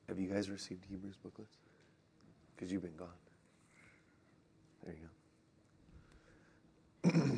Have you guys received Hebrews booklets? Because you've been gone. There you go.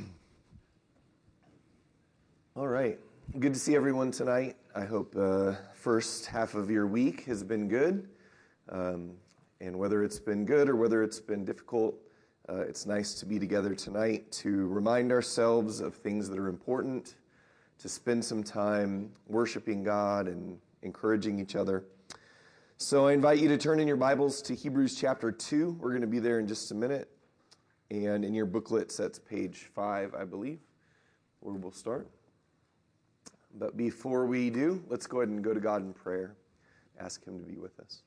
All right. Good to see everyone tonight. I hope first half of your week has been good. And whether it's been good or whether it's been difficult, it's nice to be together tonight to remind ourselves of things that are important, to spend some time worshiping God and encouraging each other. So I invite you to turn in your Bibles to Hebrews chapter 2. We're going to be there in just a minute. And in your booklets, that's page 5, I believe, where we'll start. But before we do, let's go ahead and go to God in prayer. Ask Him to be with us.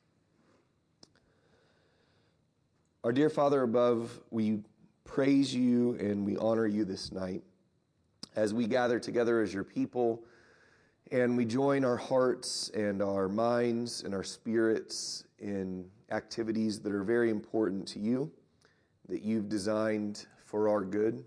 Our dear Father above, we praise you and we honor you this night as we gather together as your people. And we join our hearts and our minds and our spirits in activities that are very important to you, that you've designed for our good.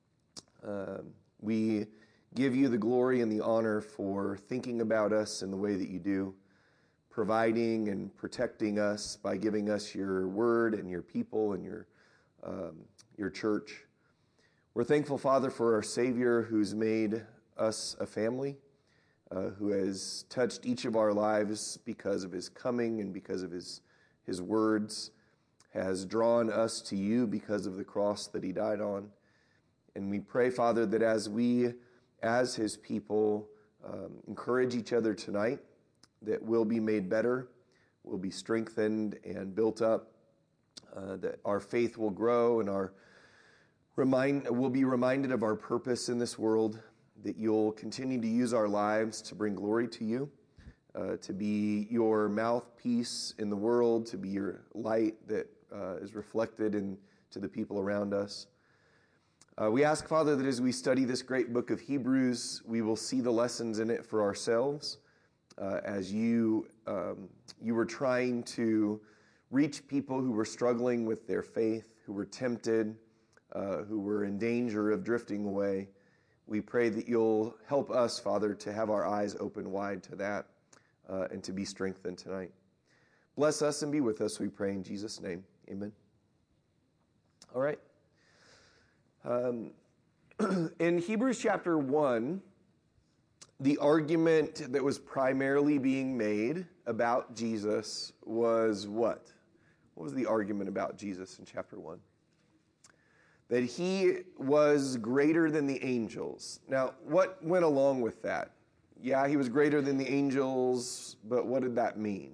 We give you the glory and the honor for thinking about us in the way that you do, providing and protecting us by giving us your word and your people and your church. We're thankful, Father, for our Savior who's made us a family, who has touched each of our lives because of his coming and because of his words, has drawn us to you because of the cross that he died on. And we pray, Father, that as we, as his people, encourage each other tonight, that we'll be made better, we'll be strengthened and built up, that our faith will grow and we'll be reminded of our purpose in this world, that you'll continue to use our lives to bring glory to you, to be your mouthpiece in the world, to be your light that is reflected into the people around us. We ask, Father, that as we study this great book of Hebrews, we will see the lessons in it for ourselves, as you were trying to reach people who were struggling with their faith, who were tempted, who were in danger of drifting away. We pray that you'll help us, Father, to have our eyes open wide to that and to be strengthened tonight. Bless us and be with us, we pray in Jesus' name. Amen. All right. In Hebrews chapter 1, the argument that was primarily being made about Jesus was what? What was the argument about Jesus in chapter 1? That he was greater than the angels. Now, what went along with that? Yeah, he was greater than the angels, but what did that mean?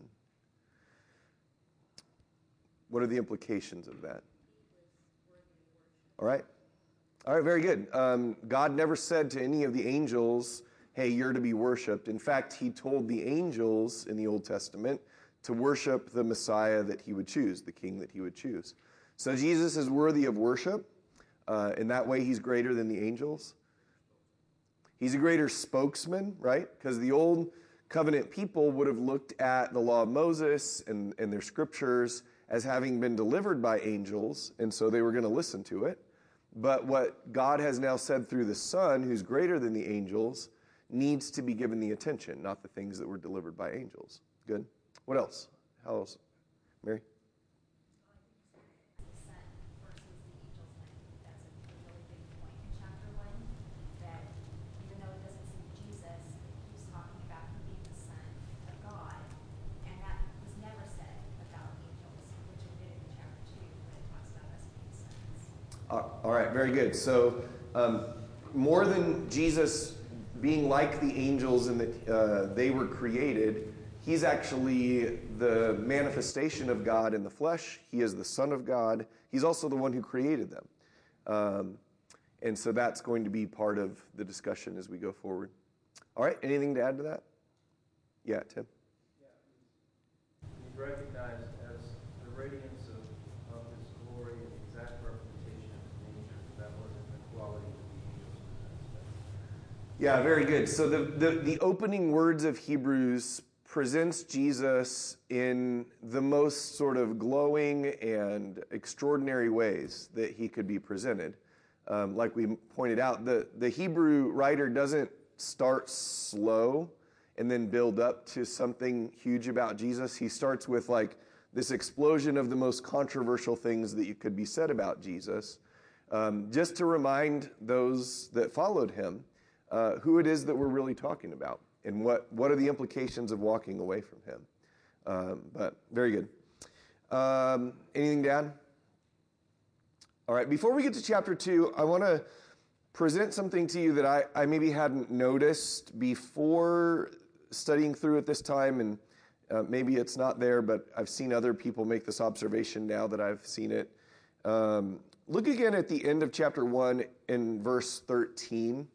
What are the implications of that? All right, very good. God never said to any of the angels, hey, you're to be worshipped. In fact, he told the angels in the Old Testament to worship the Messiah that he would choose, the king that he would choose. So Jesus is worthy of worship. In that way, he's greater than the angels. He's a greater spokesman, right? Because the old covenant people would have looked at the law of Moses and their scriptures as having been delivered by angels, and so they were going to listen to it. But what God has now said through the Son, who's greater than the angels, needs to be given the attention, not the things that were delivered by angels. Good? What else? How else? Mary? All right, very good. So more than Jesus being like the angels in that they were created, he's actually the manifestation of God in the flesh. He is the Son of God. He's also the one who created them. And so that's going to be part of the discussion as we go forward. All right, anything to add to that? Yeah, Tim? Yeah, he's recognized as the radiance of his glory and the exact representation of his nature. That wasn't the quality of the angels in that aspect. Yeah, very good. So the opening words of Hebrews presents Jesus in the most sort of glowing and extraordinary ways that he could be presented. Like we pointed out, the Hebrew writer doesn't start slow and then build up to something huge about Jesus. He starts with like this explosion of the most controversial things that you could be said about Jesus, just to remind those that followed him who it is that we're really talking about and what are the implications of walking away from him. But very good. Anything to add? All right, before we get to chapter 2, I want to present something to you that I maybe hadn't noticed before studying through it this time, and maybe it's not there, but I've seen other people make this observation now that I've seen it. Look again at the end of chapter 1 in verse 13.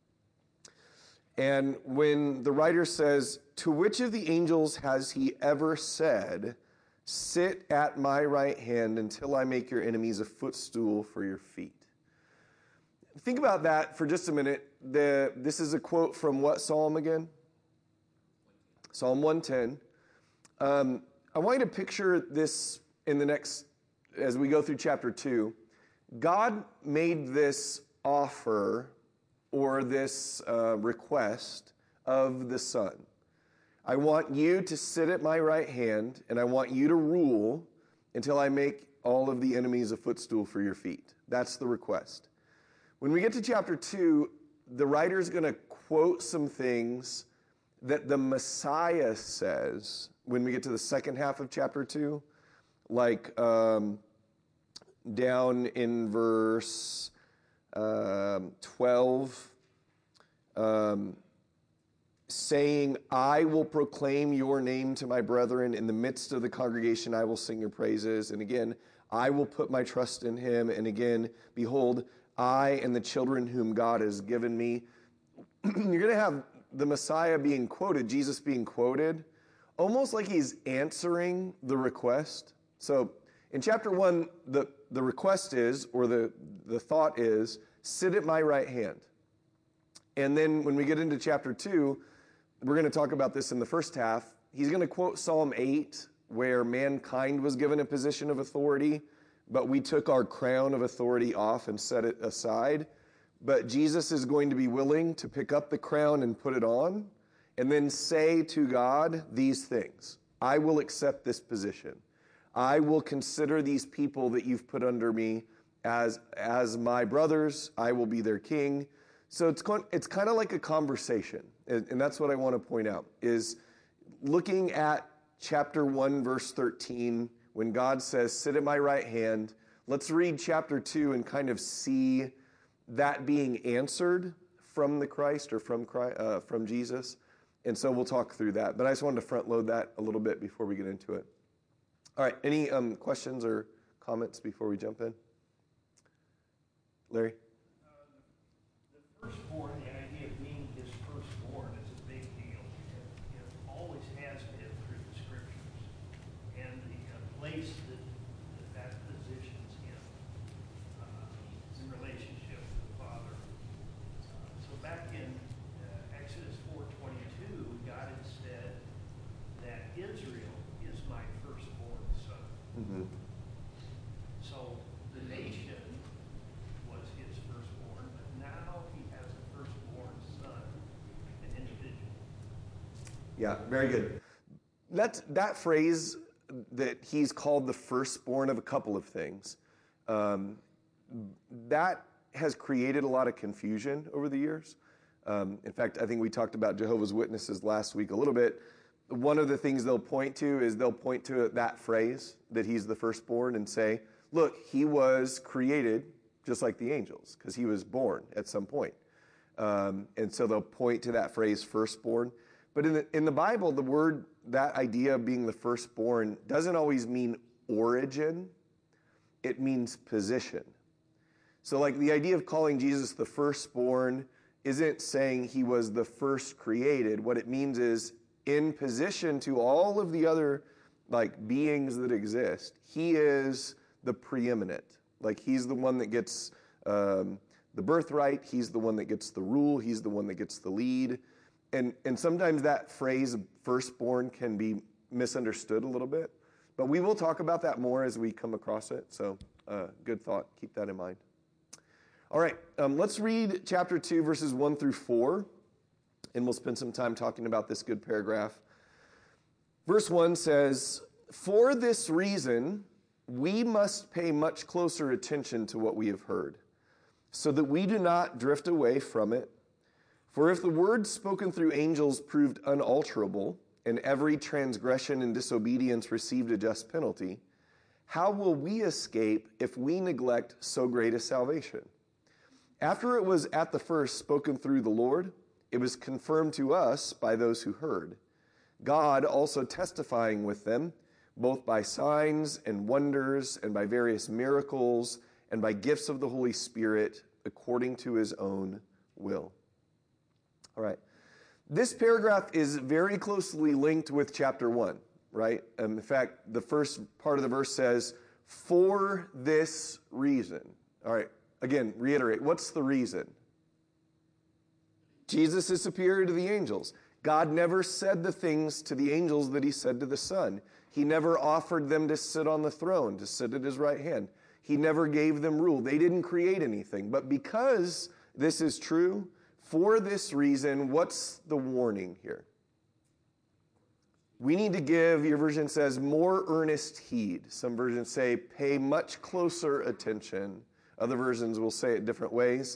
And when the writer says, "To which of the angels has he ever said, 'Sit at my right hand until I make your enemies a footstool for your feet'?" Think about that for just a minute. This is a quote from what psalm again? Psalm 110. I want you to picture this in the next, as we go through chapter 2. God made this offer or this request of the Son. I want you to sit at my right hand, and I want you to rule until I make all of the enemies a footstool for your feet. That's the request. When we get to chapter 2, the writer is going to quote some things that the Messiah says when we get to the second half of chapter 2, like down in verse 12, saying, "I will proclaim your name to my brethren. In the midst of the congregation, I will sing your praises." And again, "I will put my trust in him." And again, "Behold, I and the children whom God has given me." You're going to have the Messiah being quoted, Jesus being quoted, almost like he's answering the request. So in chapter 1, the request is, or the thought is, "Sit at my right hand." And then when we get into chapter 2, we're going to talk about this in the first half. He's going to quote Psalm 8, where mankind was given a position of authority, but we took our crown of authority off and set it aside. But Jesus is going to be willing to pick up the crown and put it on, and then say to God these things: "I will accept this position. I will consider these people that you've put under me as my brothers. I will be their king." So it's kind of like a conversation, and that's what I want to point out, is looking at chapter 1, verse 13, when God says, "Sit at my right hand." Let's read chapter 2 and kind of see that being answered from the Christ or from Jesus. And so we'll talk through that. But I just wanted to front load that a little bit before we get into it. All right, any questions or comments before we jump in? Larry? The firstborn, the idea of being his firstborn is a big deal. It always has been through the scriptures. And the place that positions him in relationship to the Father. So back in Exodus 4:22, God had said that Israel is my firstborn son. Mm-hmm. So the nation was his firstborn, but now he has a firstborn son, an individual. Yeah, very good. That phrase that he's called the firstborn of a couple of things, that has created a lot of confusion over the years. In fact, I think we talked about Jehovah's Witnesses last week a little bit. One of the things they'll point to that phrase, that he's the firstborn, and say, look, he was created just like the angels, because he was born at some point. And so they'll point to that phrase, firstborn. But in the Bible, the word, that idea of being the firstborn doesn't always mean origin. It means position. So like the idea of calling Jesus the firstborn isn't saying he was the first created. What it means is in position to all of the other like beings that exist, he is the preeminent. Like he's the one that gets the birthright. He's the one that gets the rule. He's the one that gets the lead. And sometimes that phrase firstborn can be misunderstood a little bit. But we will talk about that more as we come across it. So good thought. Keep that in mind. All right, let's read chapter 2, verses 1 through 4. and we'll spend some time talking about this good paragraph. Verse 1 says, "For this reason, we must pay much closer attention to what we have heard, so that we do not drift away from it. For if the word spoken through angels proved unalterable, and every transgression and disobedience received a just penalty, how will we escape if we neglect so great a salvation? After it was at the first spoken through the Lord, it was confirmed to us by those who heard, God also testifying with them, both by signs and wonders and by various miracles and by gifts of the Holy Spirit according to his own will." All right. This paragraph is very closely linked with chapter 1, right? In fact, the first part of the verse says, "For this reason." All right. Again, reiterate, what's the reason? Jesus is superior to the angels. God never said the things to the angels that he said to the Son. He never offered them to sit on the throne, to sit at his right hand. He never gave them rule. They didn't create anything. But because this is true, for this reason, what's the warning here? We need to give, your version says, more earnest heed. Some versions say, pay much closer attention. Other versions will say it different ways.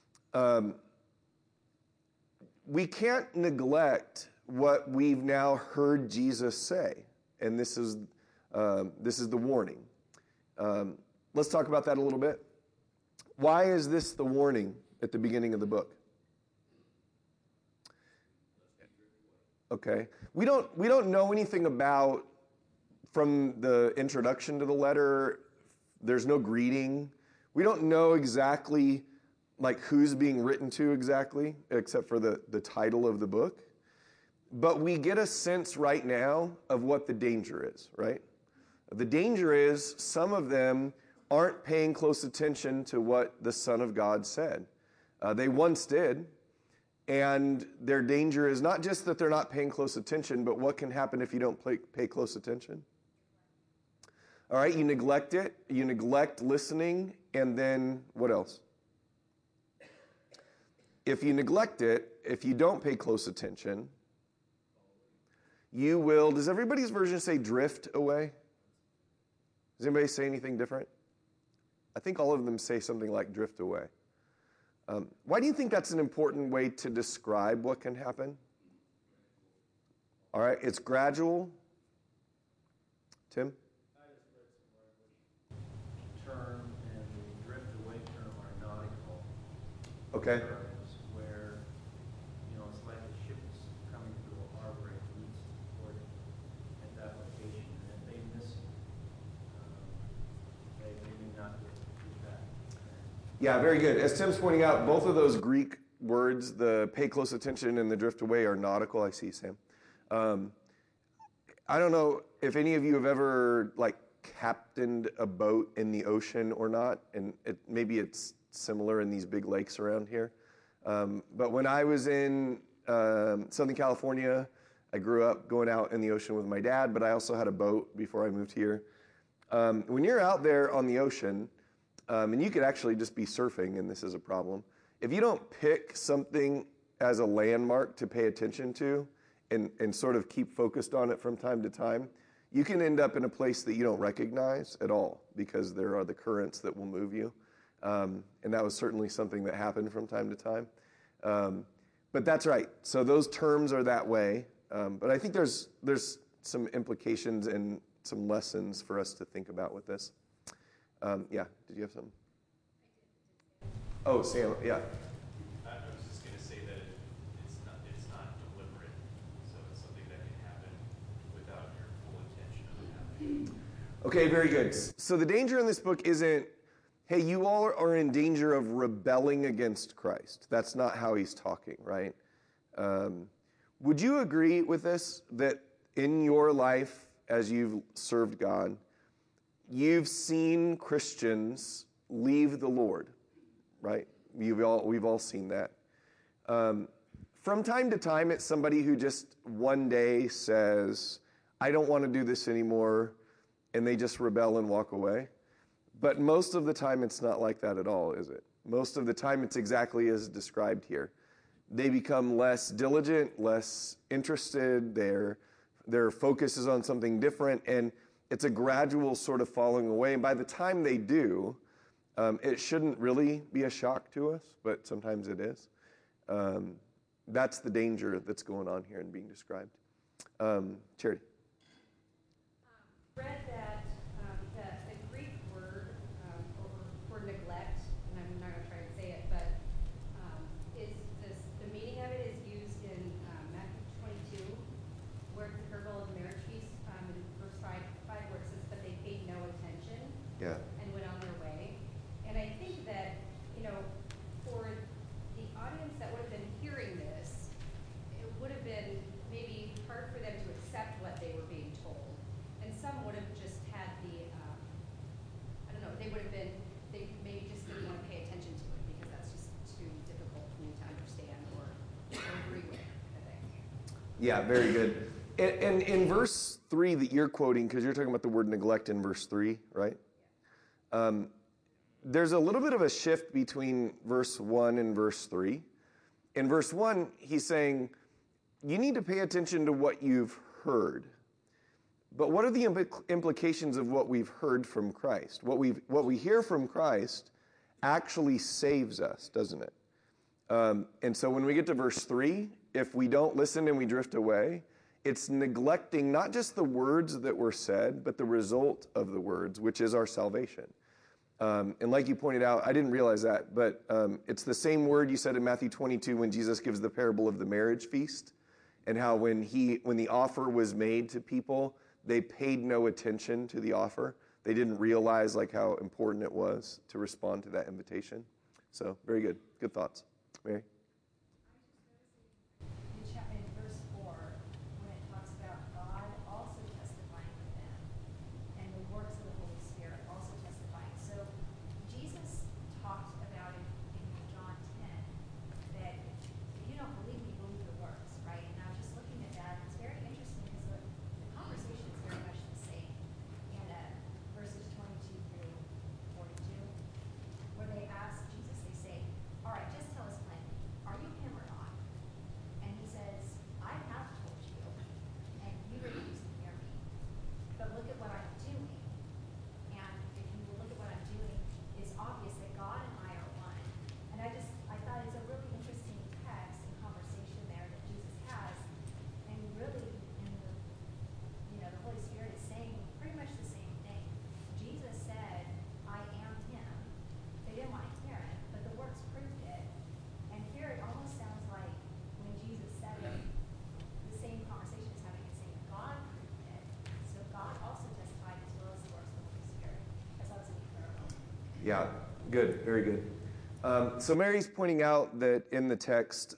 We can't neglect what we've now heard Jesus say, and this is the warning. Let's talk about that a little bit. Why is this the warning at the beginning of the book? Okay, we don't know anything about, from the introduction to the letter. There's no greeting. We don't know exactly like who's being written to exactly, except for the title of the book. But we get a sense right now of what the danger is, right? The danger is some of them aren't paying close attention to what the Son of God said. They once did, and their danger is not just that they're not paying close attention, but what can happen if you don't pay close attention? All right, you neglect it, you neglect listening, and then what else? If you neglect it, if you don't pay close attention, you will, does everybody's version say drift away? Does anybody say anything different? I think all of them say something like drift away. Why do you think that's an important way to describe what can happen? All right, it's gradual. Tim? Term and the drift away term are nautical. Okay. Terms where, it's like a ship's coming through a harbor and needs to port at that location. And if they miss it, they may not get back. Yeah, very good. As Tim's pointing out, both of those Greek words, the pay close attention and the drift away, are nautical. I see, Sam. I don't know if any of you have ever captained a boat in the ocean or not, and maybe it's similar in these big lakes around here. But when I was in Southern California, I grew up going out in the ocean with my dad, but I also had a boat before I moved here. When you're out there on the ocean, and you could actually just be surfing, and this is a problem, if you don't pick something as a landmark to pay attention to and sort of keep focused on it from time to time, you can end up in a place that you don't recognize at all because there are the currents that will move you. And that was certainly something that happened from time to time. But that's right. So those terms are that way. But I think there's some implications and some lessons for us to think about with this. Yeah, did you have something? Oh, Sam, yeah. I was just going to say that it's not deliberate, so it's something that can happen without your full intention of it happening. Okay, very good. So the danger in this book isn't, hey, you all are in danger of rebelling against Christ. That's not how he's talking, right? Would you agree with this, that in your life, as you've served God, you've seen Christians leave the Lord, right? We've all seen that. From time to time, it's somebody who just one day says, I don't want to do this anymore, and they just rebel and walk away. But most of the time, it's not like that at all, is it? Most of the time, it's exactly as described here. they become less diligent, less interested. Their focus is on something different, and it's a gradual sort of falling away. And by the time they do, it shouldn't really be a shock to us, but sometimes it is. That's the danger that's going on here and being described. Charity. Read that the Greek word for neglect, and I'm not going to try to say it, but is this the meaning of it is used in Matthew 22, where it's the parable of the marriage feast, in verse 5, where it says, "But they paid no attention Yeah. and went on their way." And I think that, for the audience that would have been hearing this, it would have been maybe hard for them to accept what they were being told. And some would have just had I don't know, they would have been, they maybe just didn't want to pay attention to it because that's just too difficult for me to understand or agree with, I think. Yeah, very good. And in verse 3 that you're quoting, because you're talking about the word neglect in verse 3, right? There's a little bit of a shift between verse 1 and verse 3. In verse 1, he's saying, you need to pay attention to what you've heard. But what are the implications of what we've heard from Christ? What we hear from Christ actually saves us, doesn't it? And so when we get to verse 3, if we don't listen and we drift away, it's neglecting not just the words that were said, but the result of the words, which is our salvation. And like you pointed out, I didn't realize that, but it's the same word you said in Matthew 22 when Jesus gives the parable of the marriage feast, and how when the offer was made to people, they paid no attention to the offer. They didn't realize how important it was to respond to that invitation. So very good. Good thoughts. Mary? In verse 4, when it talks about God also testifying with them, and the works of the Holy Spirit also testifying. So Jesus talked about it in John 10, that if you don't believe me, believe the works, right? And I was just looking at that, and it's very interesting because the conversation is very much the same. And verses 22 through 42, where they ask Jesus, they say, all right, just tell us plainly, are you him or not? And he says, I have told you, and you refuse to hear me. But look at what I'm doing. And if you look at what I'm doing, it's obvious that God and I are one. And I thought it's a really interesting text and conversation there that Jesus has. And really, the Holy Spirit is saying pretty much the same thing. Jesus said, I am him. They didn't want to hear it, but the works proved it. And here it almost sounds like when Jesus said it, the same conversation is having, it's saying God proved it. So God also testified as well as the works of the Holy Spirit. I thought it was incredible. Yeah, good. Very good. So Mary's pointing out that in the text,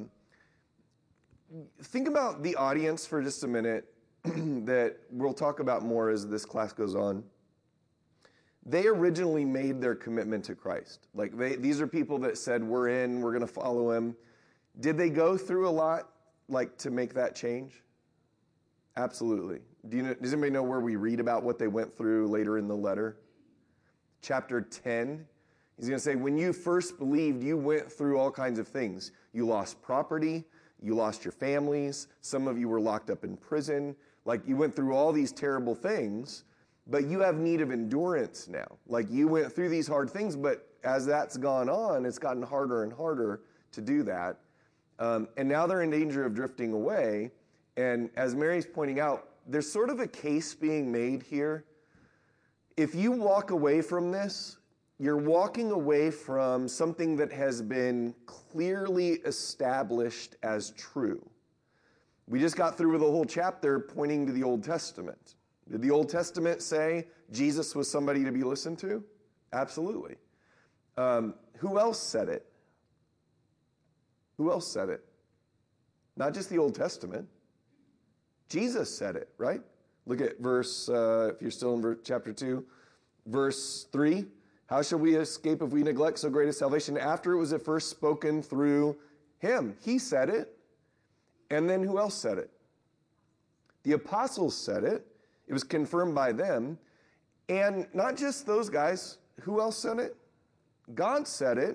think about the audience for just a minute that we'll talk about more as this class goes on. They originally made their commitment to Christ. These are people that said, we're in, we're going to follow him. Did they go through a lot, to make that change? Absolutely. Does anybody know where we read about what they went through later in the letter? Chapter 10. He's going to say, when you first believed, you went through all kinds of things. You lost property. You lost your families. Some of you were locked up in prison. You went through all these terrible things, but you have need of endurance now. You went through these hard things, but as that's gone on, it's gotten harder and harder to do that. And now they're in danger of drifting away. And as Mary's pointing out, there's sort of a case being made here. If you walk away from this, you're walking away from something that has been clearly established as true. We just got through with a whole chapter pointing to the Old Testament. Did the Old Testament say Jesus was somebody to be listened to? Absolutely. Who else said it? Who else said it? Not just the Old Testament. Jesus said it, right? Look at verse, if you're still in chapter 2, verse 3. How shall we escape if we neglect so great a salvation after it was at first spoken through him? He said it. And then who else said it? The apostles said it. It was confirmed by them. And not just those guys. Who else said it? God said it.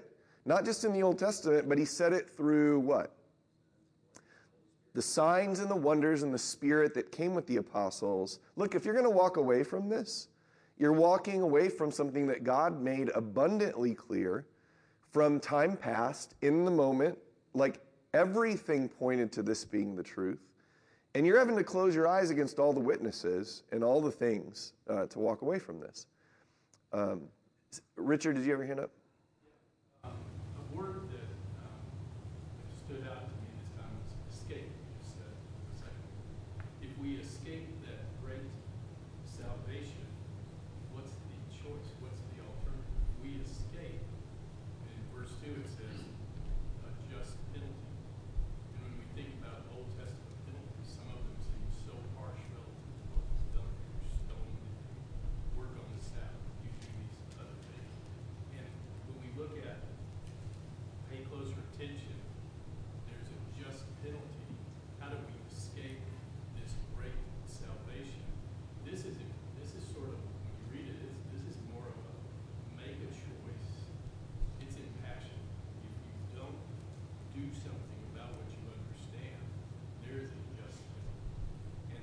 Not just in the Old Testament, but he said it through what? The signs and the wonders and the Spirit that came with the apostles. Look, if you're going to walk away from this, you're walking away from something that God made abundantly clear from time past, in the moment, like everything pointed to this being the truth. And you're having to close your eyes against all the witnesses and all the things to walk away from this. Richard, did you have your hand up? A word that stood out to me this time was escape. Just a second. If we escape that great salvation, what's the choice? What's the alternative? We escape. In verse 2 it says, a just penalty. And when we think about Old Testament penalties, some of them seem so harsh relative to what was done. You're stoned, work on the Sabbath, you do these other things. And when we look at pay closer attention, there's a just penalty. How do we escape this great salvation? This is sort of, when you read it, this is more of a make a choice. It's impassioned. If you don't do something about what you understand, there is a just penalty. And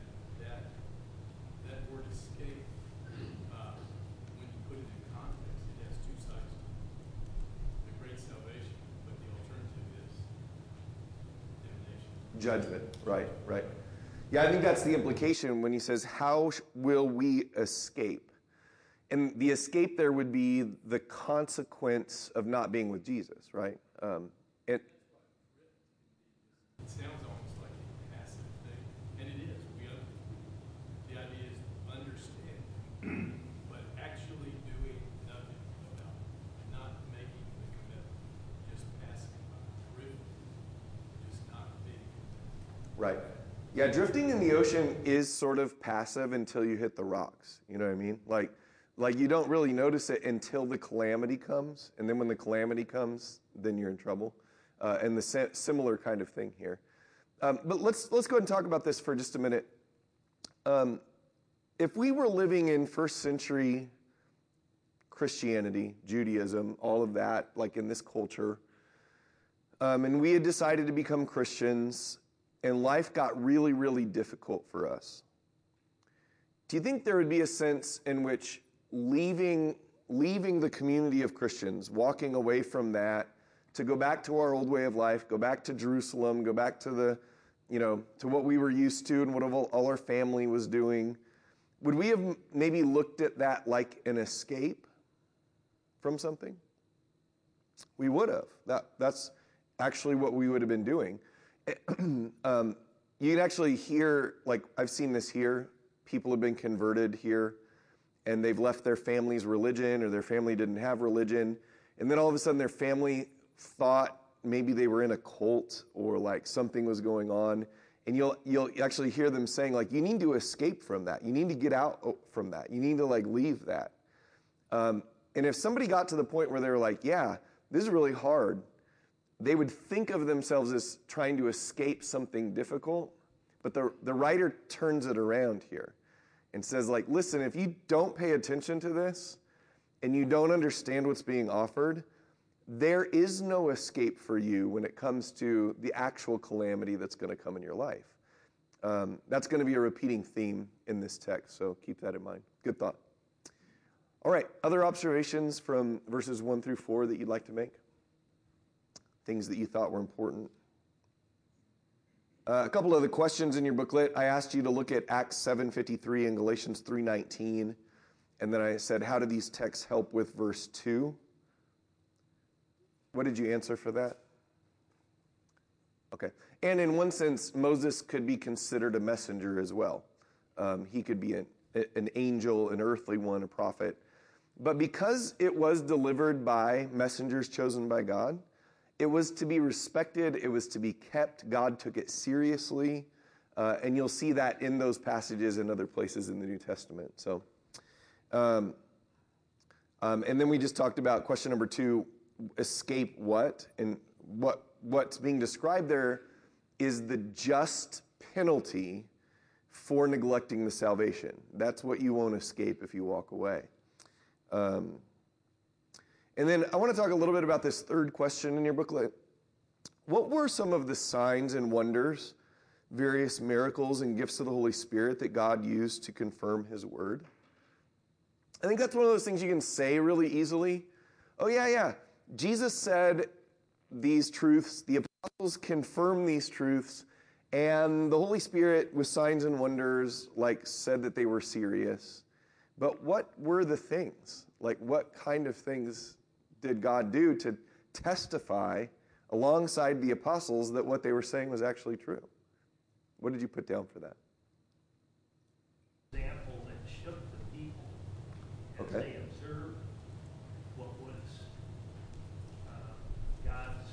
that word escape, when you put it in context, it has two sides to it. The great salvation, but the alternative is damnation. Judgment, right. Yeah, I think that's the implication when he says, how will we escape? And the escape there would be the consequence of not being with Jesus, right? It sounds almost like a passive thing, and it is. The idea is understand, but actually doing nothing about it, not making the commitment, just passing by, drifting, just not being committed. Right. Yeah, drifting in the ocean is sort of passive until you hit the rocks. You know what I mean? Like you don't really notice it until the calamity comes, and then when the calamity comes, then you're in trouble. And the similar kind of thing here. But let's go ahead and talk about this for just a minute. If we were living in first century Christianity, Judaism, all of that, like in this culture, and we had decided to become Christians, and life got really, really difficult for us, do you think there would be a sense in which leaving the community of Christians, walking away from that, to go back to our old way of life, go back to Jerusalem, go back to to what we were used to and what all our family was doing, would we have maybe looked at that like an escape from something? We would have. That's actually what we would have been doing. You can actually hear, like I've seen this here, people have been converted here, and they've left their family's religion, or their family didn't have religion, and then all of a sudden their family thought maybe they were in a cult or like something was going on, and you'll actually hear them saying like, you need to escape from that. You need to get out from that. You need to like leave that. And if somebody got to the point where they were like, yeah, this is really hard, they would think of themselves as trying to escape something difficult, but the writer turns it around here and says like, listen, if you don't pay attention to this and you don't understand what's being offered, there is no escape for you when it comes to the actual calamity that's going to come in your life. That's going to be a repeating theme in this text, so keep that in mind. Good thought. All right, other observations from verses 1 through 4 that you'd like to make? Things that you thought were important? A couple other questions in your booklet. I asked you to look at Acts 7:53 and Galatians 3:19, and then I said, how do these texts help with verse 2? What did you answer for that? Okay. And in one sense, Moses could be considered a messenger as well. He could be an angel, an earthly one, a prophet. But because it was delivered by messengers chosen by God, it was to be respected, it was to be kept. God took it seriously. And you'll see that in those passages and other places in the New Testament. So, and then we just talked about question number 2, escape what? And what's being described there is the just penalty for neglecting the salvation. That's what you won't escape if you walk away. And then I want to talk a little bit about this third question in your booklet. What were some of the signs and wonders, various miracles and gifts of the Holy Spirit that God used to confirm his word? I think that's one of those things you can say really easily. Oh, yeah. Jesus said these truths, the apostles confirmed these truths, and the Holy Spirit with signs and wonders, said that they were serious. But what were the things? What kind of things did God do to testify alongside the apostles that what they were saying was actually true? What did you put down for that? Example that shook the people as Okay. they observed what was God's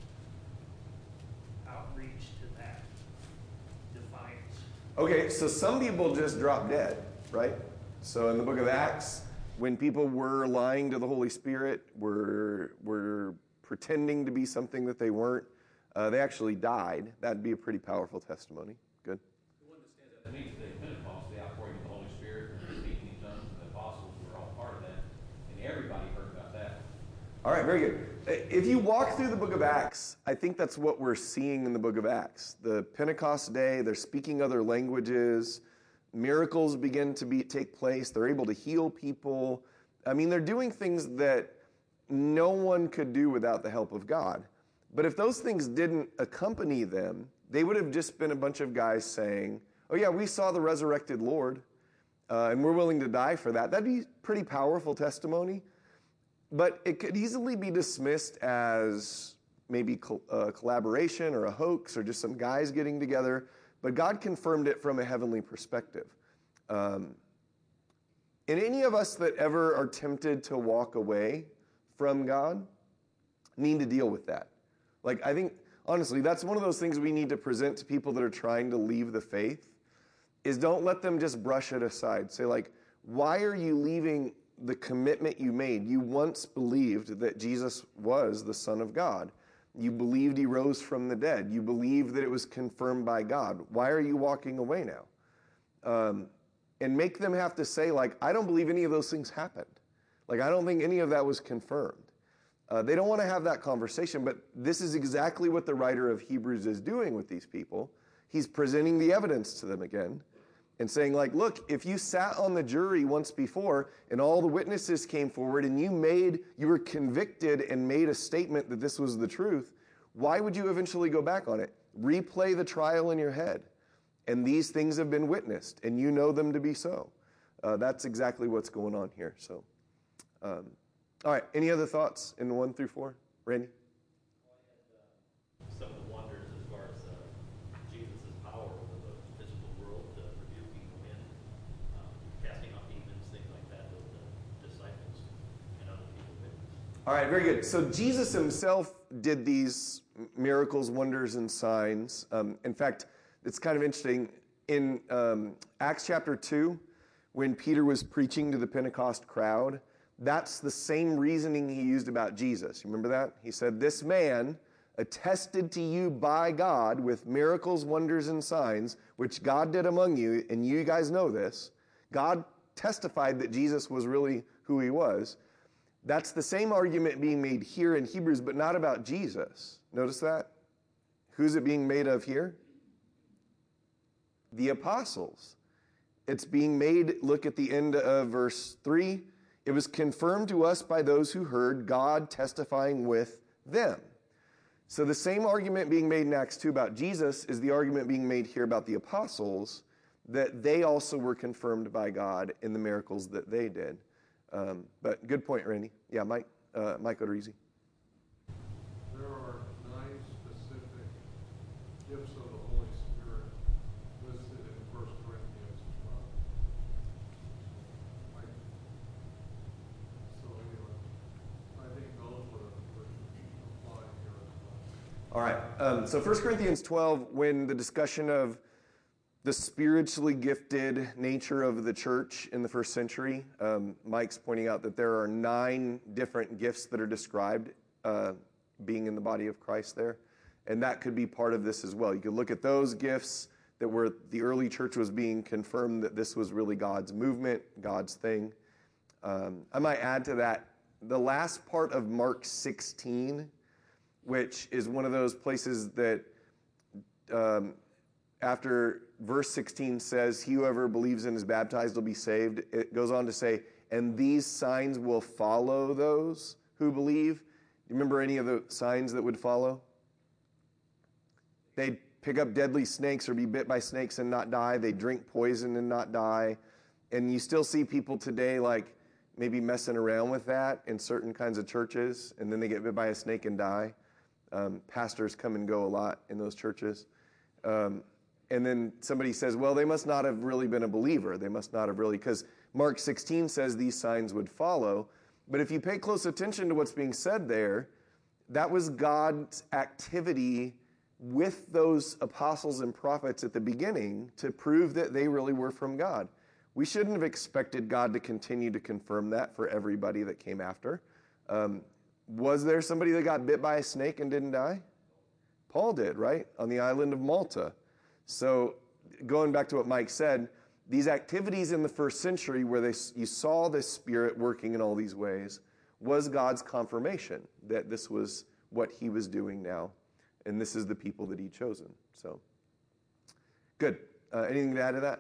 outreach to that defiance. Okay, so some people just drop dead, right? So in the book of Acts, when people were lying to the Holy Spirit, were pretending to be something that they weren't, they actually died. That'd be a pretty powerful testimony. Good. The one that stands out to me is the day of Pentecost, the outpouring of the Holy Spirit, and speaking in tongues, and the apostles were all part of that, and everybody heard about that. All right, very good. If you walk through the book of Acts, I think that's what we're seeing in the book of Acts. The Pentecost day, they're speaking other languages. Miracles begin to take place. They're able to heal people. I mean, they're doing things that no one could do without the help of God. But if those things didn't accompany them, they would have just been a bunch of guys saying, oh yeah, we saw the resurrected Lord, and we're willing to die for that. That'd be pretty powerful testimony. But it could easily be dismissed as maybe a collaboration or a hoax or just some guys getting together. But God confirmed it from a heavenly perspective. And any of us that ever are tempted to walk away from God need to deal with that. I think, honestly, that's one of those things we need to present to people that are trying to leave the faith, is don't let them just brush it aside. Say, why are you leaving the commitment you made? You once believed that Jesus was the Son of God. You believed he rose from the dead. You believed that it was confirmed by God. Why are you walking away now? And make them have to say, I don't believe any of those things happened. I don't think any of that was confirmed. They don't want to have that conversation, but this is exactly what the writer of Hebrews is doing with these people. He's presenting the evidence to them again and saying, look, if you sat on the jury once before and all the witnesses came forward and you were convicted and made a statement that this was the truth, why would you eventually go back on it? Replay the trial in your head. And these things have been witnessed, and you know them to be so. That's exactly what's going on here. So, all right, any other thoughts in 1 through 4? Randy? Some of the wonders as far as Jesus' power over the physical world to rebuke evil men, casting out demons, things like that, with the disciples and other people witnessed. All right, very good. So Jesus himself did these miracles, wonders, and signs. In fact, it's kind of interesting. In Acts chapter 2, when Peter was preaching to the Pentecost crowd, that's the same reasoning he used about Jesus. You remember that? He said, this man attested to you by God with miracles, wonders, and signs, which God did among you, and you guys know this. God testified that Jesus was really who he was. That's the same argument being made here in Hebrews, but not about Jesus. Notice that? Who's it being made of here? The apostles. It's being made, look at the end of verse 3. It was confirmed to us by those who heard, God testifying with them. So the same argument being made in Acts 2 about Jesus is the argument being made here about the apostles, that they also were confirmed by God in the miracles that they did. But good point, Randy. Yeah, Mike Odorizzi. There are 9 specific gifts of the Holy Spirit listed in 1 Corinthians 12. So anyway, I think those would apply here as well. All right. So 1 Corinthians 12, when the discussion of the spiritually gifted nature of the church in the first century, Mike's pointing out that there are 9 different gifts that are described being in the body of Christ there. And that could be part of this as well. You could look at those gifts that were the early church was being confirmed that this was really God's movement, God's thing. I might add to that the last part of Mark 16, which is one of those places that after verse 16 says, he whoever believes and is baptized will be saved, it goes on to say, and these signs will follow those who believe. Do you remember any of the signs that would follow? They'd pick up deadly snakes or be bit by snakes and not die. They'd drink poison and not die. And you still see people today like maybe messing around with that in certain kinds of churches, and then they get bit by a snake and die. Pastors come and go a lot in those churches. And then somebody says, well, they must not have really been a believer. They must not have really, because Mark 16 says these signs would follow. But if you pay close attention to what's being said there, that was God's activity with those apostles and prophets at the beginning to prove that they really were from God. We shouldn't have expected God to continue to confirm that for everybody that came after. Was there somebody that got bit by a snake and didn't die? Paul did, right? On the island of Malta. So going back to what Mike said, these activities in the first century where you saw the Spirit working in all these ways was God's confirmation that this was what he was doing now. And this is the people that he'd chosen. So, good. Anything to add to that?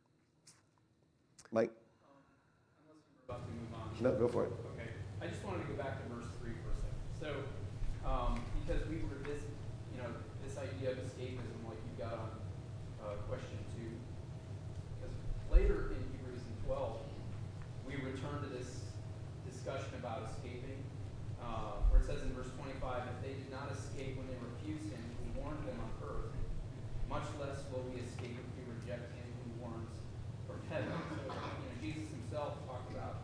Mike? Unless we're about to move on. No, go for it. Okay. I just wanted to go back to verse 3 for a second. So, because we were this idea of escapism, like you got on question 2. Because later in Hebrews 12, we return to this discussion about escaping, where it says in verse 25, if they did not escape when they refused him who warned them on earth, much less will we escape if we reject him who warns from heaven. So, Jesus himself talked about,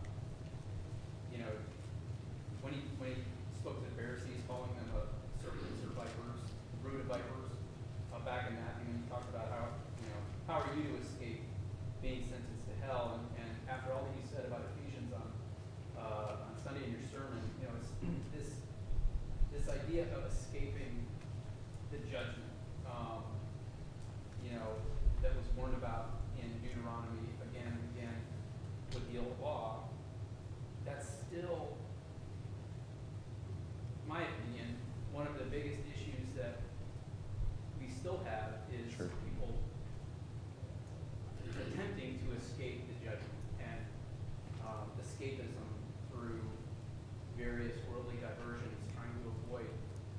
when he spoke to the Pharisees, calling them serpents or vipers, brood of vipers, back in Matthew, and he talked about how are you to escape being sentenced to hell? And after all that you said about Ephesians on Sunday in your sermon, it's this idea of escaping the judgment, that was warned about in Deuteronomy again and again with the old law. That's still, in my opinion, one of the biggest issues that we still have is people attempting to escape the judgment and escapism through various worldly diversions, trying to avoid,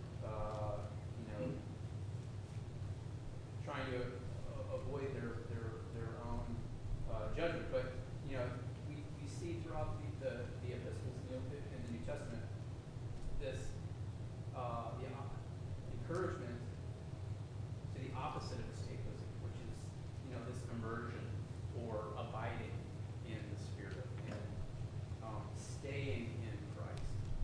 their own judgment. But we see throughout the epistles in the New Testament this the encouragement to the opposite of escapism, which is this immersion or abiding in the Spirit and staying in Christ,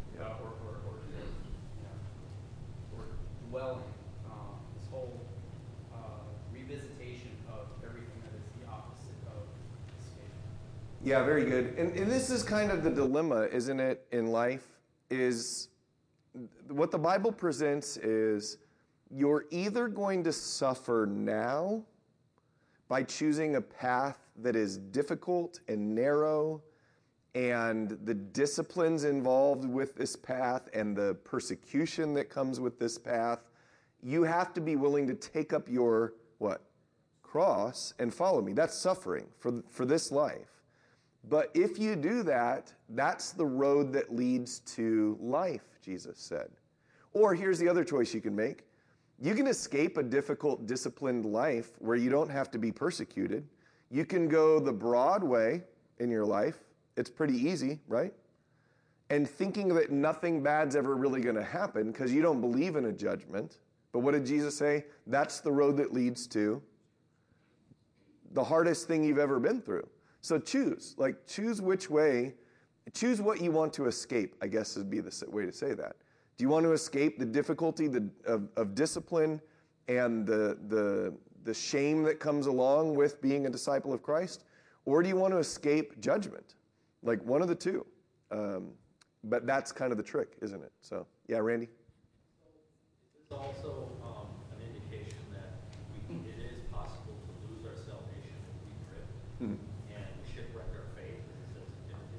or dwelling. This whole revisitation of everything that is the opposite of escape. Yeah, very good. And this is kind of the dilemma, isn't it, in life, is what the Bible presents is you're either going to suffer now by choosing a path that is difficult and narrow, and the disciplines involved with this path and the persecution that comes with this path. You have to be willing to take up your, cross and follow me. That's suffering for this life. But if you do that, that's the road that leads to life, Jesus said. Or here's the other choice you can make. You can escape a difficult, disciplined life where you don't have to be persecuted. You can go the broad way in your life. It's pretty easy, right? And thinking that nothing bad's ever really going to happen because you don't believe in a judgment. But what did Jesus say? That's the road that leads to the hardest thing you've ever been through. So choose which way, choose what you want to escape, I guess would be the way to say that. Do you want to escape the difficulty of discipline and the shame that comes along with being a disciple of Christ? Or do you want to escape judgment? Like one of the two. But that's kind of the trick, isn't it? So, yeah, Randy? It's also an indication that it is possible to lose our salvation if we drift and shipwreck our faith, as it says in Timothy.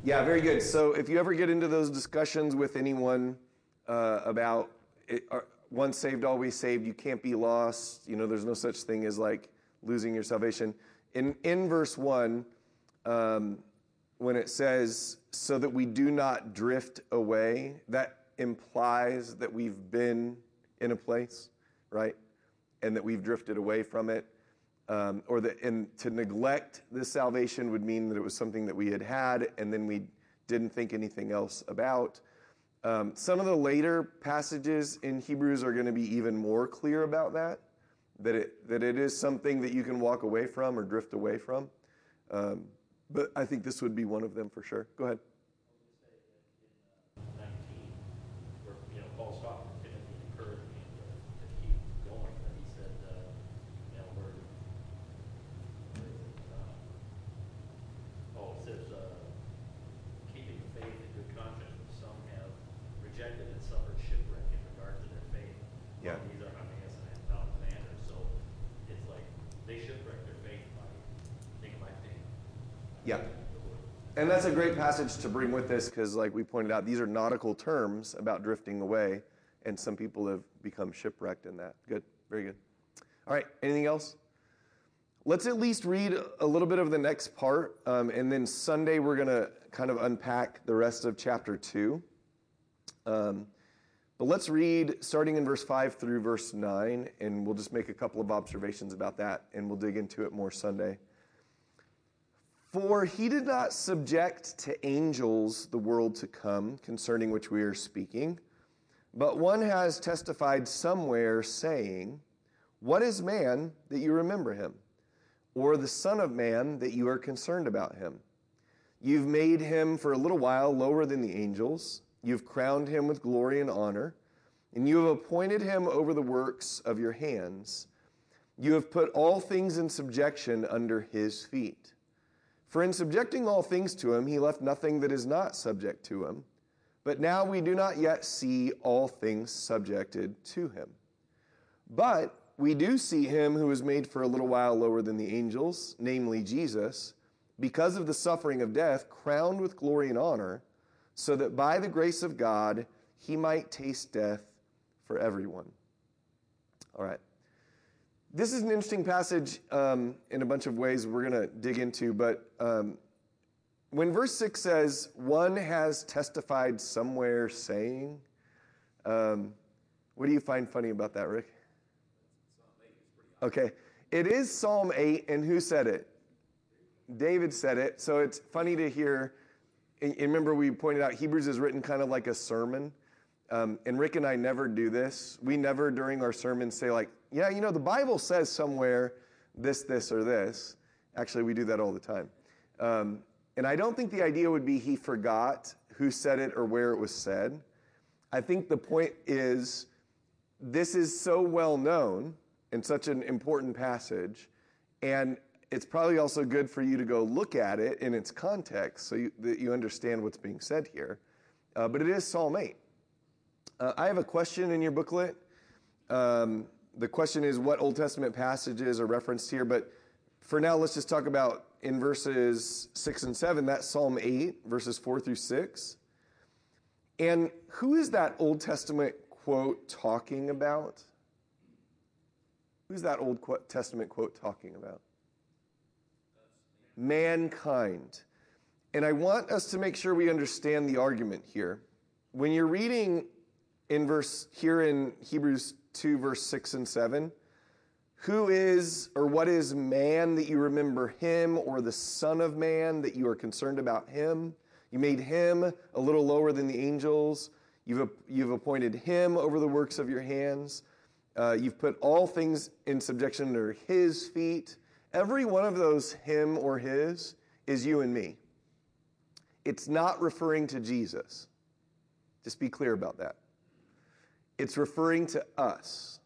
Yeah, very good. So if you ever get into those discussions with anyone about once saved, always saved, you can't be lost. There's no such thing as like losing your salvation. In verse 1, when it says, so that we do not drift away, that implies that we've been in a place, right? And that we've drifted away from it. And to neglect this salvation would mean that it was something that we had and then we didn't think anything else about. Some of the later passages in Hebrews are going to be even more clear about that it is something that you can walk away from or drift away from. But I think this would be one of them for sure. Go ahead. In 19, where Paul's talking to Timothy, encouraging him to keep going, but he said, it says, keeping the faith and good conscience, which some have rejected and suffered shipwreck in regard to their faith. Yeah. These are Hymenaeus and Alexander, so it's like they shipwreck their faith by thinking by faith. Yeah. And that's a great passage to bring with this because, like we pointed out, these are nautical terms about drifting away, and some people have become shipwrecked in that. Good. Very good. All right. Anything else? Let's at least read a little bit of the next part, and then Sunday we're going to kind of unpack the rest of chapter 2. But let's read starting in verse 5 through verse 9, and we'll just make a couple of observations about that, and we'll dig into it more Sunday. For he did not subject to angels the world to come, concerning which we are speaking, but one has testified somewhere, saying, what is man that you remember him? Or the Son of Man that you are concerned about him? You've made him for a little while lower than the angels. You've crowned him with glory and honor, and you have appointed him over the works of your hands. You have put all things in subjection under his feet. For in subjecting all things to him, he left nothing that is not subject to him. But now we do not yet see all things subjected to him. But we do see him who was made for a little while lower than the angels, namely Jesus, because of the suffering of death, crowned with glory and honor, so that by the grace of God he might taste death for everyone. All right. This is an interesting passage in a bunch of ways we're going to dig into, but when verse 6 says, one has testified somewhere saying, what do you find funny about that, Rick? Okay, it is Psalm 8, and who said it? David said it, so it's funny to hear. And remember, we pointed out Hebrews is written kind of like a sermon, and Rick and I never do this. We never, during our sermons, say like, yeah, the Bible says somewhere this, or this. Actually, we do that all the time. And I don't think the idea would be he forgot who said it or where it was said. I think the point is this is so well known and such an important passage, and it's probably also good for you to go look at it in its context so that you understand what's being said here. But it is Psalm 8. I have a question in your booklet. The question is what Old Testament passages are referenced here, but for now let's just talk about in verses 6 and 7, that's Psalm 8, verses 4 through 6. And who is that Old Testament quote talking about? Who's that Old Testament quote talking about? Mankind. And I want us to make sure we understand the argument here. When you're reading here in Hebrews 2, verse 6 and 7, who is or what is man that you remember him, or the Son of Man that you are concerned about him? You made him a little lower than the angels. You've appointed him over the works of your hands. You've put all things in subjection under his feet. Every one of those him or his is you and me. It's not referring to Jesus. Just be clear about that. It's referring to us.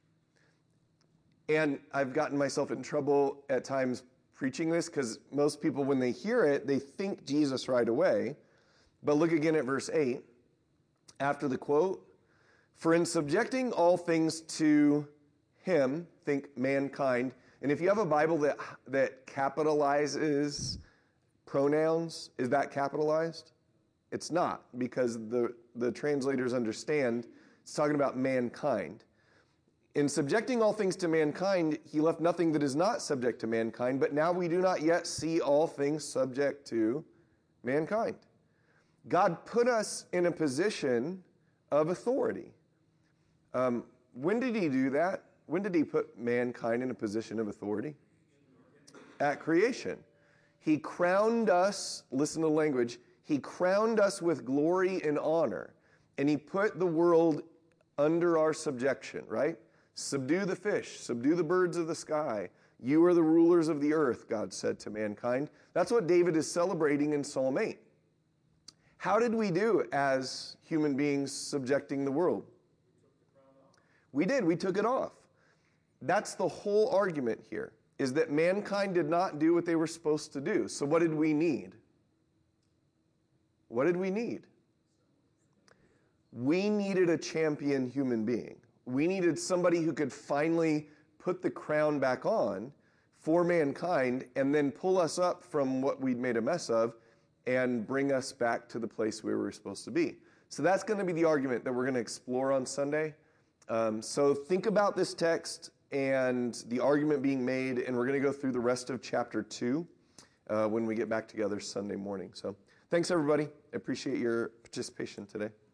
And I've gotten myself in trouble at times preaching this because most people, when they hear it, they think Jesus right away. But look again at verse 8. After the quote, for in subjecting all things to him, think mankind. And if you have a Bible that capitalizes pronouns, is that capitalized? It's not, because the translators understand it's talking about mankind. In subjecting all things to mankind, he left nothing that is not subject to mankind, but now we do not yet see all things subject to mankind. God put us in a position of authority. When did he do that? When did he put mankind in a position of authority? At creation. He crowned us, listen to the language, he crowned us with glory and honor, and he put the world under our subjection, right? Subdue the fish, subdue the birds of the sky. You are the rulers of the earth, God said to mankind. That's what David is celebrating in Psalm 8. How did we do as human beings subjecting the world? We did. We took it off. That's the whole argument here, is that mankind did not do what they were supposed to do. So what did we need? What did we need? We needed a champion human being. We needed somebody who could finally put the crown back on for mankind and then pull us up from what we'd made a mess of and bring us back to the place where we were supposed to be. So that's going to be the argument that we're going to explore on Sunday. So think about this text and the argument being made, and we're going to go through the rest of chapter 2 when we get back together Sunday morning. So thanks, everybody. I appreciate your participation today.